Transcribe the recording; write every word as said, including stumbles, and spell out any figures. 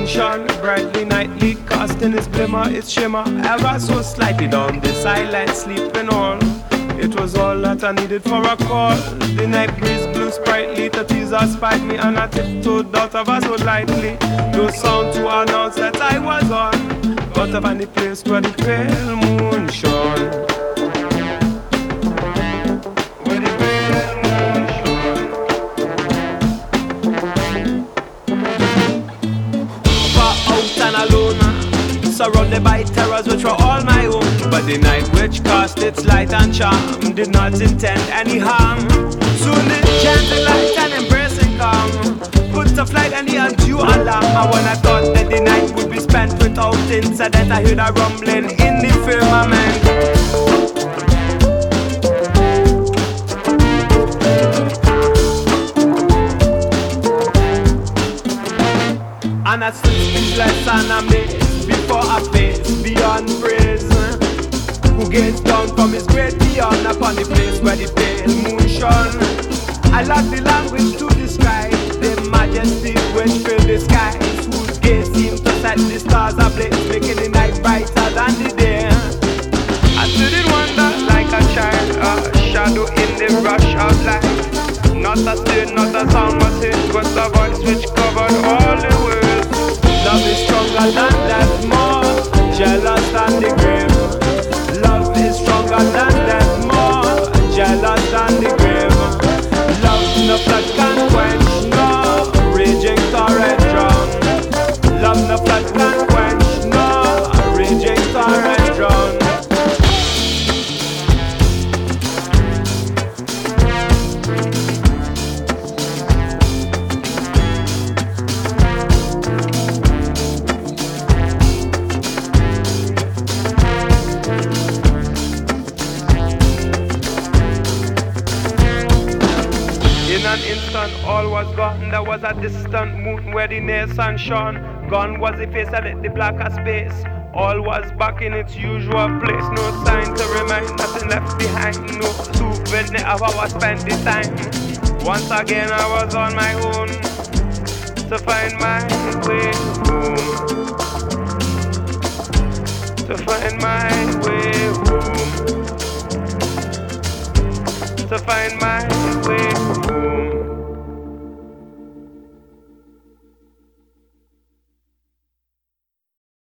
moon shone brightly nightly, casting its glimmer, its shimmer, ever so slightly down the silent sleeping all. It was all that I needed for a call. The night breeze blew sprightly, the teaser spied me, and I tiptoed out of her so lightly. No sound to announce that I was on, got to find the place where the pale moon shone. Where the pale moon shone. Far out and alone, surrounded by terrors which were all my own. But the night which cast its light and charm did not intend any harm. Soon the gentle light and embracing calm put to flight any undue alarm. And when I thought that the night would be spent without incident, I heard a rumbling in the firmament. And I stood speechless and amazed before a face beyond praise, who gazed down from his great beyond upon the place where the pale moon shone. I lack the language to describe the majesty which filled the skies, whose gaze seemed to set the stars ablaze, making the night brighter than the day. I stood in wonder like a child, a shadow in the rush of light. Not a stir, not a sound was heard, but a voice which covered all the world. Love is stronger than death, more jealous than the grave. Love is stronger than death, more jealous than the grave. Love no flood can quench, no raging torrent drown. Love no flood can quench, no raging torrent drown. In an instant all was gone. There was a distant moon where the near sun shone. Gone was the face that lit the blacker space. All was back in its usual place. No sign to remind, nothing left behind. No souvenir of how I spent the time. Once again I was on my own to find my way home.